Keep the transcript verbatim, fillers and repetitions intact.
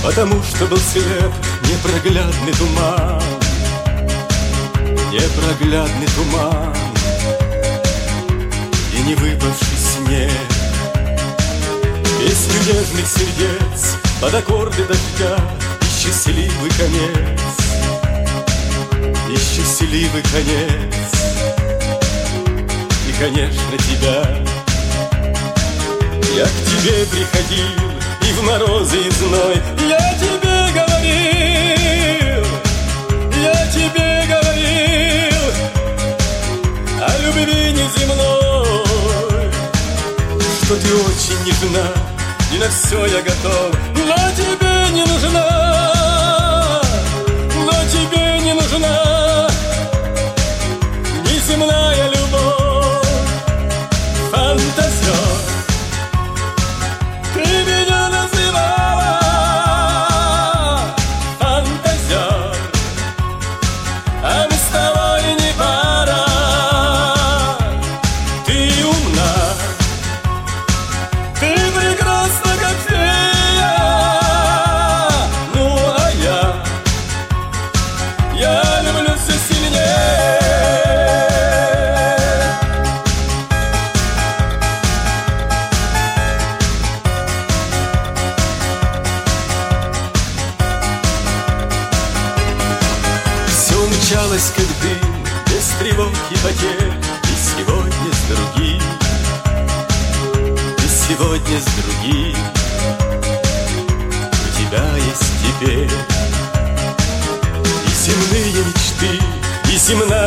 потому что был слеп непроглядный туман, непроглядный туман и не выпавший снег. Песню нежных сердец под аккорды дождя и счастливый конец, и счастливый конец, и, конечно, тебя. Я к тебе приходил и в морозы и зной, я тебе говорил, я тебе говорил о любви неземной, что ты очень нежна, и на все я готов, но тебе не нужна, но тебе не нужна неземная любовь, фантазер. Ты меня называла фантазер, а мы с тобой не пара. Ты умна, ты прекрасна, как фея. Ну а я, я люблю все сильнее. Мчалась, как дым, без тревог и потерь, и сегодня с другим, и сегодня с другим. У тебя есть теперь и земные мечты, и земная